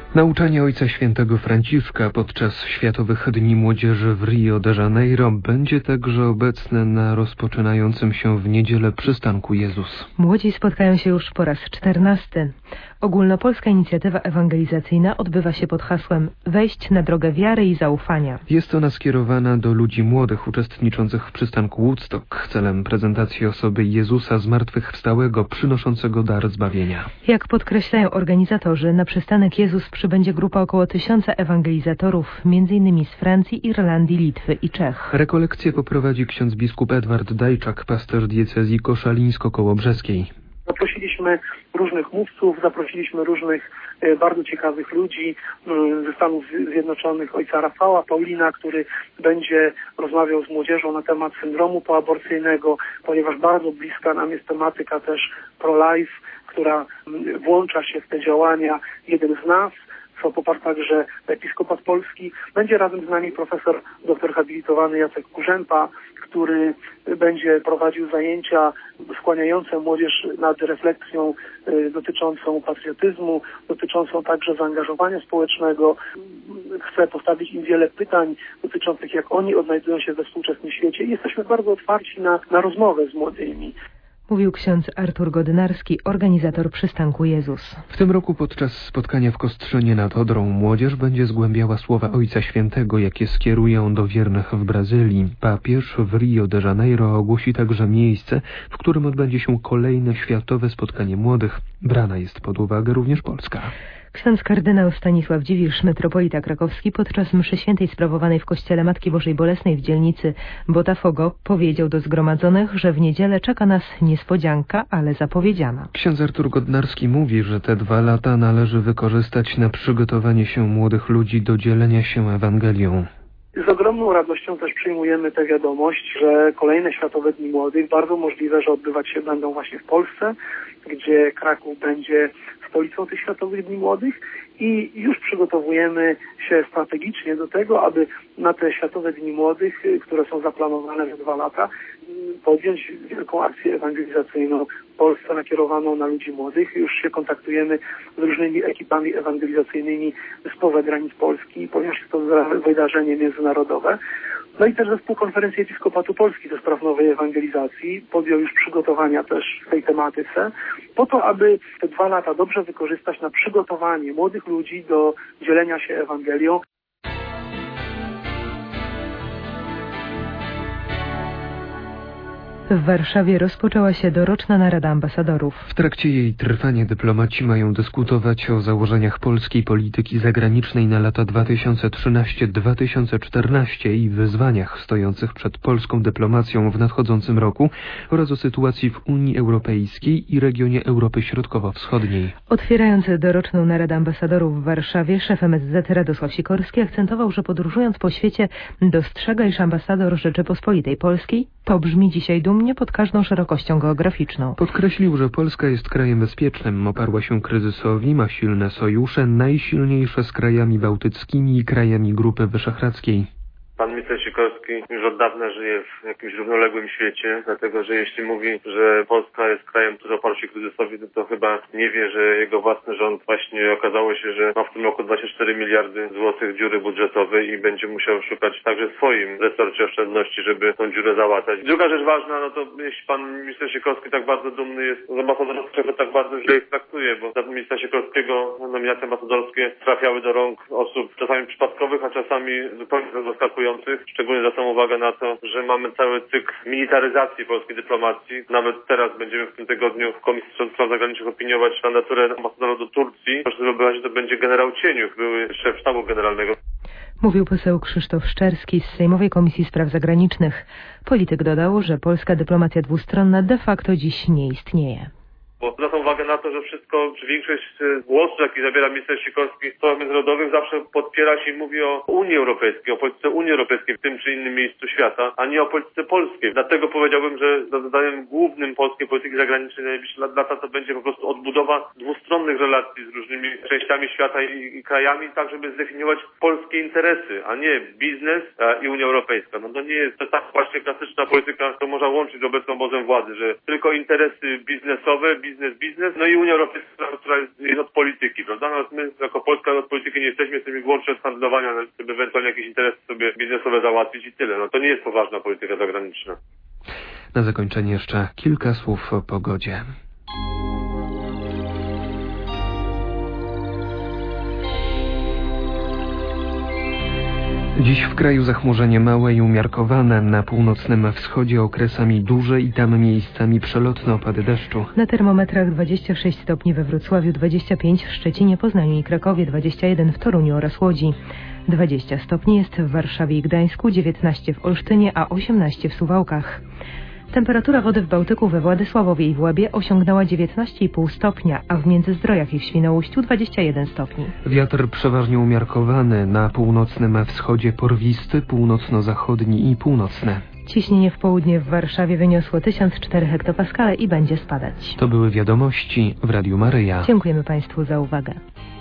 Nauczanie Ojca Świętego Franciszka podczas Światowych Dni Młodzieży w Rio de Janeiro będzie także obecne na rozpoczynającym się w niedzielę przystanku Jezus. Młodzi spotkają się już po raz 14. Ogólnopolska inicjatywa ewangelizacyjna odbywa się pod hasłem Wejść na drogę wiary i zaufania. Jest ona skierowana do ludzi młodych uczestniczących w przystanku Woodstock celem prezentacji osoby Jezusa zmartwychwstałego przynoszącego dar zbawienia. Jak podkreślają organizatorzy, na przystanek Jezus przybędzie grupa około 1000 ewangelizatorów, m.in. z Francji, Irlandii, Litwy i Czech. Rekolekcję poprowadzi ksiądz biskup Edward Dajczak, pasterz diecezji koszalińsko-kołobrzeskiej. Zaprosiliśmy różnych mówców, zaprosiliśmy różnych bardzo ciekawych ludzi ze Stanów Zjednoczonych, ojca Rafała Paulina, który będzie rozmawiał z młodzieżą na temat syndromu poaborcyjnego, ponieważ bardzo bliska nam jest tematyka też pro-life, która włącza się w te działania. Jeden z nas, co poparł także episkopat polski. Będzie razem z nami profesor doktor habilitowany Jacek Kurzępa, który będzie prowadził zajęcia skłaniające młodzież nad refleksją dotyczącą patriotyzmu, dotyczącą także zaangażowania społecznego. Chce postawić im wiele pytań dotyczących, jak oni odnajdują się we współczesnym świecie i jesteśmy bardzo otwarci na rozmowę z młodymi. Mówił ksiądz Artur Godynarski, organizator przystanku Jezus. W tym roku podczas spotkania w Kostrzynie nad Odrą młodzież będzie zgłębiała słowa Ojca Świętego, jakie skierują do wiernych w Brazylii. Papież w Rio de Janeiro ogłosi także miejsce, w którym odbędzie się kolejne światowe spotkanie młodych. Brana jest pod uwagę również Polska. Ksiądz kardynał Stanisław Dziwisz, metropolita krakowski, podczas mszy świętej sprawowanej w kościele Matki Bożej Bolesnej w dzielnicy Botafogo powiedział do zgromadzonych, że w niedzielę czeka nas niespodzianka, ale zapowiedziana. Ksiądz Artur Godynarski mówi, że te 2 lata należy wykorzystać na przygotowanie się młodych ludzi do dzielenia się Ewangelią. Z ogromną radością też przyjmujemy tę wiadomość, że kolejne Światowe Dni Młodych bardzo możliwe, że odbywać się będą właśnie w Polsce, gdzie Kraków będzie stolicą tych Światowych Dni Młodych i już przygotowujemy się strategicznie do tego, aby na te Światowe Dni Młodych, które są zaplanowane za 2 lata, podjąć wielką akcję ewangelizacyjną w Polsce nakierowaną na ludzi młodych. Już się kontaktujemy z różnymi ekipami ewangelizacyjnymi spoza granic Polski, ponieważ jest to wydarzenie międzynarodowe. No i też Zespół Konferencji Episkopatu Polski do spraw nowej ewangelizacji podjął już przygotowania też w tej tematyce, po to, aby te 2 lata dobrze wykorzystać na przygotowanie młodych ludzi do dzielenia się Ewangelią. W Warszawie rozpoczęła się doroczna narada ambasadorów. W trakcie jej trwania dyplomaci mają dyskutować o założeniach polskiej polityki zagranicznej na lata 2013-2014 i wyzwaniach stojących przed polską dyplomacją w nadchodzącym roku oraz o sytuacji w Unii Europejskiej i regionie Europy Środkowo-Wschodniej. Otwierając doroczną naradę ambasadorów w Warszawie, szef MSZ Radosław Sikorski akcentował, że podróżując po świecie dostrzega, iż ambasador Rzeczypospolitej Polskiej to brzmi dzisiaj dumnie pod każdą szerokością geograficzną. Podkreślił, że Polska jest krajem bezpiecznym, oparła się kryzysowi, ma silne sojusze, najsilniejsze z krajami bałtyckimi i krajami Grupy Wyszehradzkiej. Pan minister Sikorski już od dawna żyje w jakimś równoległym świecie, dlatego że jeśli mówi, że Polska jest krajem, który oparł się kryzysowi, to chyba nie wie, że jego własny rząd właśnie okazało się, że ma w tym roku 24 miliardy złotych dziury budżetowej i będzie musiał szukać także w swoim resorcie oszczędności, żeby tą dziurę załatać. Druga rzecz ważna, no to jeśli pan minister Sikorski tak bardzo dumny jest z ambasadorów, tak bardzo źle ich traktuje, bo za ministra Sikorskiego nominacje ambasadorskie trafiały do rąk osób czasami przypadkowych, a czasami zupełnie zaskakujących. Szczególnie zwracam uwagę na to, że mamy cały cykl militaryzacji polskiej dyplomacji. Nawet teraz będziemy w tym tygodniu w Komisji Spraw Zagranicznych opiniować kandydaturę ambasadora do Turcji. Proszę sobie wyobrazić, że to będzie generał Cieniuch, były szef sztabu generalnego. Mówił poseł Krzysztof Szczerski z Sejmowej Komisji Spraw Zagranicznych. Polityk dodał, że polska dyplomacja dwustronna de facto dziś nie istnieje. Bo zwracam uwagę na to, że wszystko, czy większość głosów, jaki zabiera minister Sikorski w sprawach międzynarodowych, zawsze podpiera się i mówi o Unii Europejskiej, o polityce Unii Europejskiej w tym czy innym miejscu świata, a nie o polityce polskiej. Dlatego powiedziałbym, że zadaniem głównym polskiej polityki zagranicznej na najbliższe lata to będzie po prostu odbudowa dwustronnych relacji z różnymi częściami świata i krajami, tak żeby zdefiniować polskie interesy, a nie biznes i Unia Europejska. No to nie jest to tak właśnie klasyczna polityka, to można łączyć z obecną obozem władzy, że tylko interesy biznesowe, biznes, no i Unia Europejska, która jest od polityki, prawda? No, my jako Polska od polityki nie jesteśmy wyłącznie od handlowania, żeby ewentualnie jakieś interesy sobie biznesowe załatwić i tyle. No to nie jest poważna polityka zagraniczna. Na zakończenie jeszcze kilka słów o pogodzie. Dziś w kraju zachmurzenie małe i umiarkowane, na północnym wschodzie okresami duże i tam miejscami przelotne opady deszczu. Na termometrach 26 stopni we Wrocławiu, 25 w Szczecinie, Poznaniu i Krakowie, 21 w Toruniu oraz Łodzi. 20 stopni jest w Warszawie i Gdańsku, 19 w Olsztynie, a 18 w Suwałkach. Temperatura wody w Bałtyku we Władysławowie i w Łebie osiągnęła 19,5 stopnia, a w Międzyzdrojach i w Świnoujściu 21 stopni. Wiatr przeważnie umiarkowany, na północnym wschodzie porwisty, północno-zachodni i północny. Ciśnienie w południe w Warszawie wyniosło 1004 hektopaskale i będzie spadać. To były wiadomości w Radiu Maryja. Dziękujemy Państwu za uwagę.